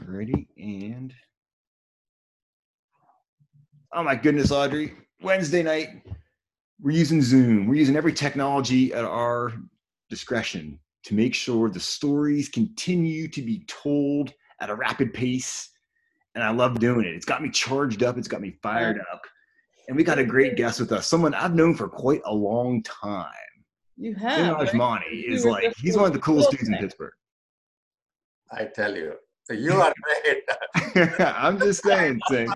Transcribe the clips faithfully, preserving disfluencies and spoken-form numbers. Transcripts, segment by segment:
Ready and oh my goodness, Audrey! Wednesday night, we're using Zoom. We're using every technology at our discretion to make sure the stories continue to be told at a rapid pace. And I love doing it. It's got me charged up. It's got me fired up. And we got a great guest with us, someone I've known for quite a long time. You have. Right? Ajmani is like, he's one of the coolest dudes in Pittsburgh. I tell you, you are great. I'm just saying, Singh.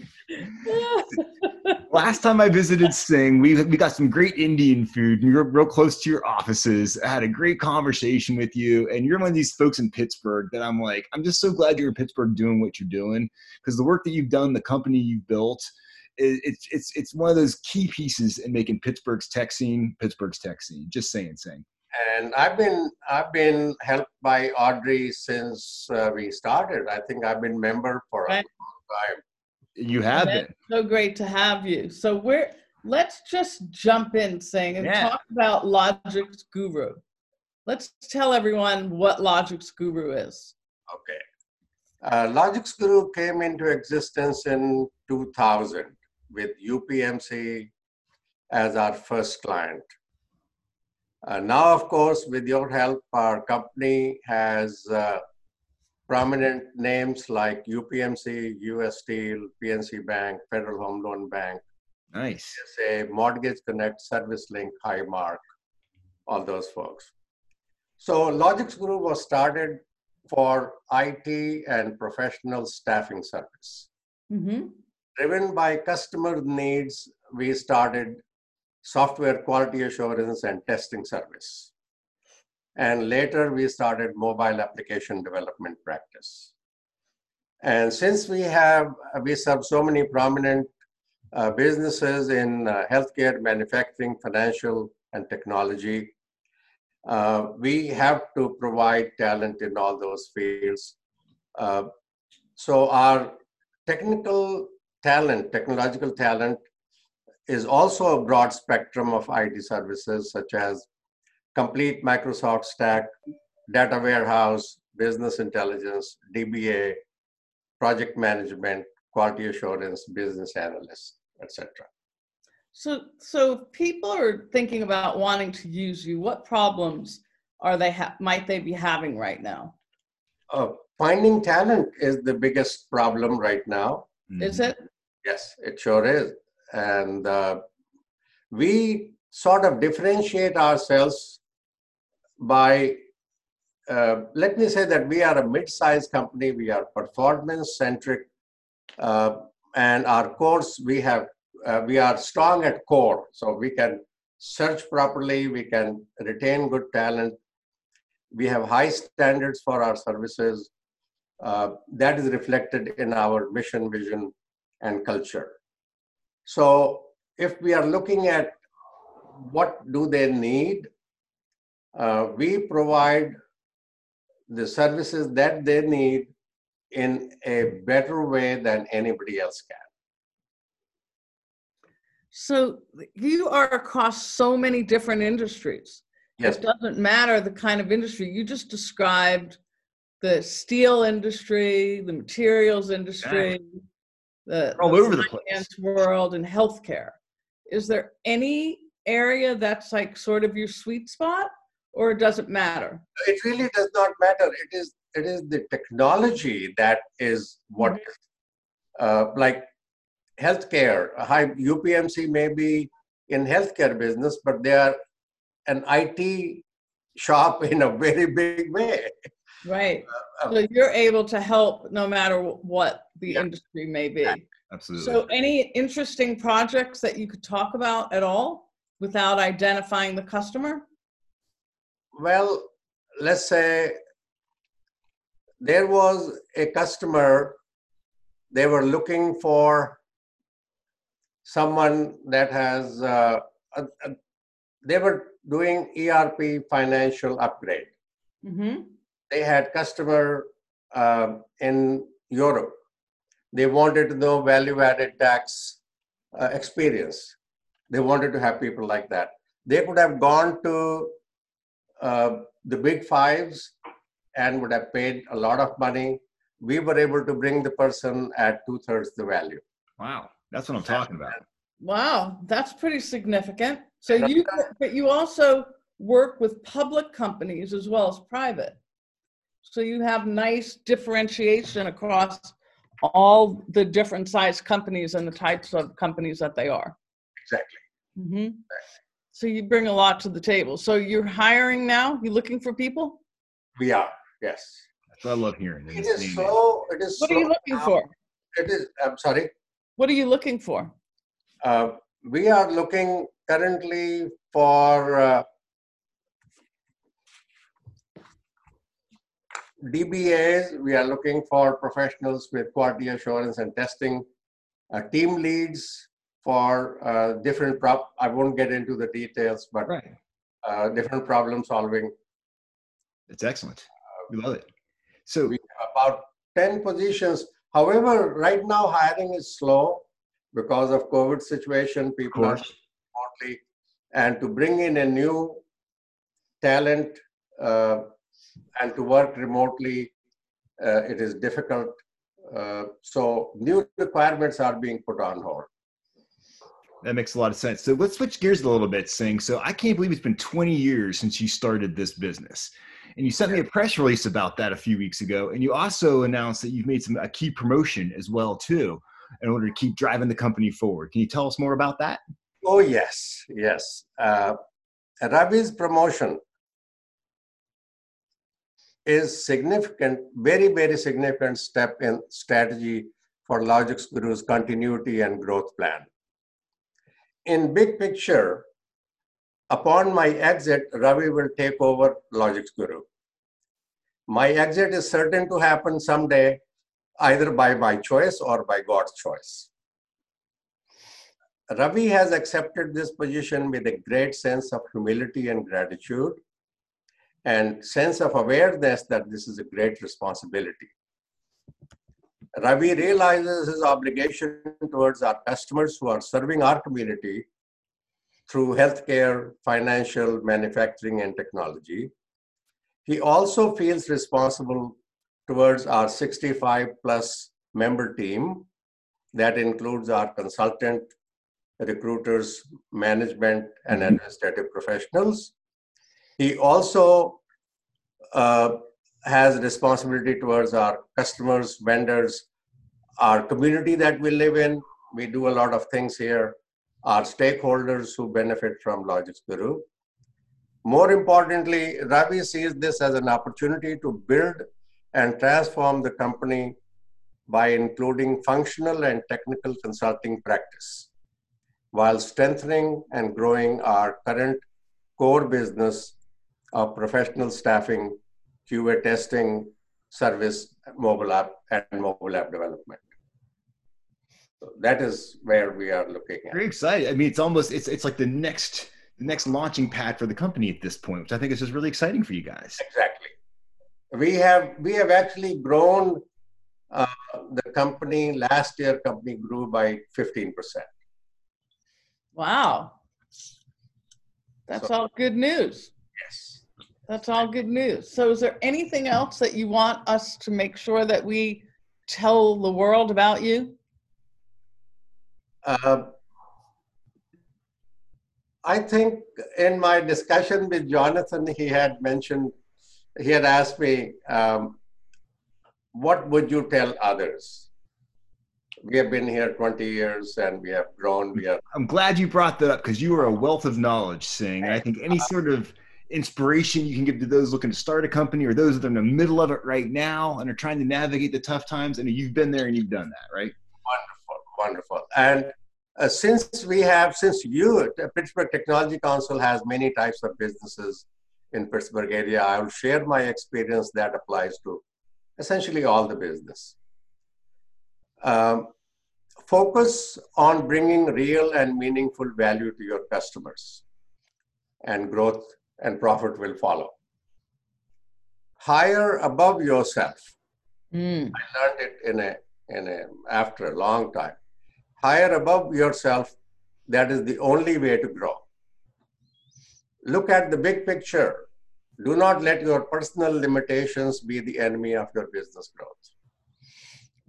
Last time I visited Singh, we we got some great Indian food. And you're real close to your offices. I had a great conversation with you, and you're one of these folks in Pittsburgh that I'm like, I'm just so glad you're in Pittsburgh doing what you're doing, because the work that you've done, the company you've built, it, it's it's it's one of those key pieces in making Pittsburgh's tech scene Pittsburgh's tech scene. Just saying, Singh. And I've been I've been helped by Audrey since uh, we started. I think I've been member for right. a long time. You have been. So great to have you. So we're let's just jump in, Singh, and yeah. talk about Logix Guru. Let's tell everyone what Logix Guru is. Okay. Uh, Logix Guru came into existence in two thousand with U P M C as our first client. Uh, now, of course, with your help, our company has uh, prominent names like U P M C, U S Steel, P N C Bank, Federal Home Loan Bank. Nice. Say Mortgage Connect, ServiceLink, Highmark, all those folks. So Logix Guru was started for I T and professional staffing service. Mm-hmm. Driven by customer needs, we started software quality assurance and testing service. And later we started mobile application development practice. And since we have, we serve so many prominent uh, businesses in uh, healthcare, manufacturing, financial, and technology, uh, we have to provide talent in all those fields. Uh, so our technical talent, technological talent, is also a broad spectrum of I T services such as complete Microsoft stack, data warehouse, business intelligence, D B A, project management, quality assurance, business analyst, et cetera. So, so if people are thinking about wanting to use you, what problems are they ha- might they be having right now? Uh, finding talent is the biggest problem right now. Is it? Yes, it sure is. And uh, we sort of differentiate ourselves by, uh, let me say that we are a mid-sized company. We are performance-centric, uh, and our cores, we have, uh, we are strong at core. So we can search properly, we can retain good talent. We have high standards for our services. Uh, that is reflected in our mission, vision, and culture. So if we are looking at what do they need, uh, we provide the services that they need in a better way than anybody else can. So you are across so many different industries. Yes. It doesn't matter the kind of industry. You just described the steel industry, the materials industry, yeah. the, all the over the finance place. world, and healthcare. Is there any area that's like sort of your sweet spot, or does it matter? It really does not matter. It is it is the technology that is what, mm-hmm. uh, like healthcare. High U P M C may be in healthcare business, but they are an I T shop in a very big way. Right. Uh, so you're able to help no matter what the yeah. industry may be. Yeah, absolutely. So any interesting projects that you could talk about at all without identifying the customer? Well, let's say there was a customer, they were looking for someone that has, uh, a, a, they were doing E R P financial upgrade. Mm-hmm. They had customer uh, in Europe. They wanted to know value-added tax uh, experience. They wanted to have people like that. They could have gone to uh, the big fives and would have paid a lot of money. we were able to bring the person at two thirds the value. Wow. That's what I'm talking about. Wow. That's pretty significant. So you, but you also work with public companies as well as private. So you have nice differentiation across all the different size companies and the types of companies that they are. Exactly. Mm-hmm. Exactly. So you bring a lot to the table. So you're hiring now? You looking for people? We are, yes. That's what I love hearing. It is slow. It is. What are you looking now. for? It is. I'm sorry. What are you looking for? Uh, we are looking currently for uh, D B As. We are looking for professionals with quality assurance and testing, uh, team leads for uh, different prop. I won't get into the details, but right. uh, different problem solving. It's excellent. We love it. So we have about ten positions. However, right now hiring is slow because of COVID situation. People are remotely, and to bring in a new talent uh, and to work remotely, uh, it is difficult. Uh, so new requirements are being put on hold. That makes a lot of sense. So let's switch gears a little bit, Singh. So I can't believe it's been twenty years since you started this business. And you sent me a press release about that a few weeks ago. And you also announced that you've made some a key promotion as well, too, in order to keep driving the company forward. Can you tell us more about that? Oh, yes. Yes. Uh, Ravi's promotion is significant, very, very significant step in strategy for LogicsGuru's continuity and growth plan. In big picture, upon my exit, Ravi will take over LogicsGuru. My exit is certain to happen someday, either by my choice or by God's choice. Ravi has accepted this position with a great sense of humility and gratitude and sense of awareness that this is a great responsibility. Ravi realizes his obligation towards our customers who are serving our community through healthcare, financial, manufacturing, and technology. He also feels responsible towards our sixty-five plus member team that includes our consultant, recruiters, management, and administrative professionals. He also uh, has responsibility towards our customers, vendors, our community that we live in. We do a lot of things here. Our stakeholders who benefit from LogicsGuru. More importantly, Ravi sees this as an opportunity to build and transform the company by including functional and technical consulting practice, while strengthening and growing our current core business of professional staffing, Q A testing, service, mobile app, and mobile app development. So that is where we are looking at. Very excited. I mean, it's almost, it's it's like the next the next launching pad for the company at this point, which I think is just really exciting for you guys. Exactly. We have, we have actually grown uh, the company. Last year, company grew by fifteen percent. Wow. That's so, all good news. Yes. That's all good news. So is there anything else that you want us to make sure that we tell the world about you? Uh, I think in my discussion with Jonathan, he had mentioned, he had asked me, um, what would you tell others? We have been here twenty years and we have grown. We are. I'm glad you brought that up because you are a wealth of knowledge, Singh. And I think any sort of inspiration you can give to those looking to start a company or those that are in the middle of it right now and are trying to navigate the tough times. I mean, you've been there and you've done that, right? Wonderful, wonderful. And uh, since we have, since you, Pittsburgh Technology Council has many types of businesses in Pittsburgh area, I will share my experience that applies to essentially all the business. Um, focus on bringing real and meaningful value to your customers, and growth and profit will follow. Hire above yourself. Mm. I learned it in a, in a, after a long time. Hire above yourself. That is the only way to grow. Look at the big picture. Do not let your personal limitations be the enemy of your business growth.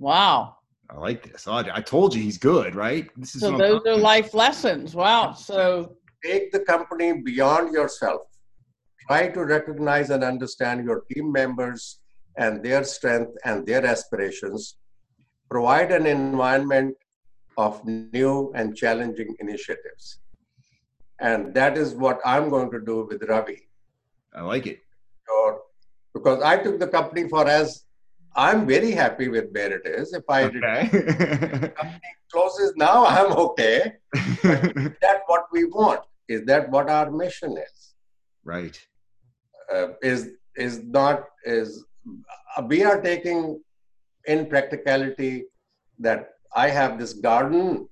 Wow. I like this. Audrey, I told you he's good, right? This is So what I'm those talking are about. life lessons. Wow. So Take the company beyond yourself. Try to recognize and understand your team members and their strength and their aspirations. Provide an environment of new and challenging initiatives. And that is what I'm going to do with Ravi. I like it. Or, because I took the company for as I'm very happy with where it is. If I Okay. the company closes now, I'm okay. But is that what we want? Is that what our mission is? Right. Uh, is is not is uh, we are taking in practicality that I have this garden.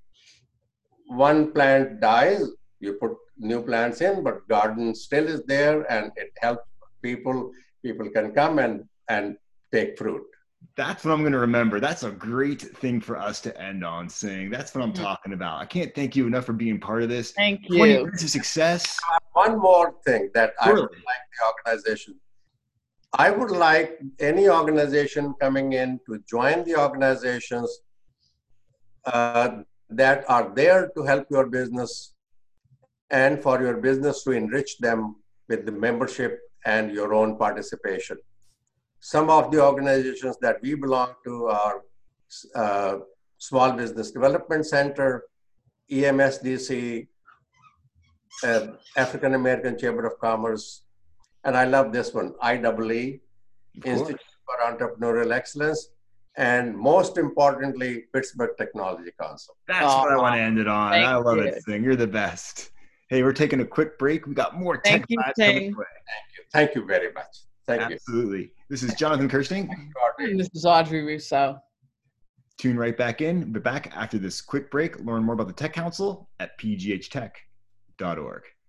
One plant dies, you put new plants in, but garden still is there, and it helps people. People can come and and take fruit. That's what I'm going to remember. That's a great thing for us to end on, saying that's what I'm Mhm. talking about. I can't thank you enough for being part of this. thank twenty you. years of success. One more thing that I would Surely. like the organization. I would like any organization coming in to join the organizations uh, that are there to help your business and for your business to enrich them with the membership and your own participation. Some of the organizations that we belong to are uh, Small Business Development Center, E M S D C, uh, African American Chamber of Commerce, and I love this one, I E E E, Of course. Institute for Entrepreneurial Excellence, and most importantly, Pittsburgh Technology Council. That's Aw, what I want to end it on. thank I love you. it, Singh. You're the best. Hey, we're taking a quick break. We got more Thank tech you, vibes coming Singh. your way. Thank you very much. Thank you. Absolutely. This is Jonathan Kirsting. And this is Audrey Rousseau. Tune right back in. We're back after this quick break. Learn more about the Tech Council at p g h tech dot org.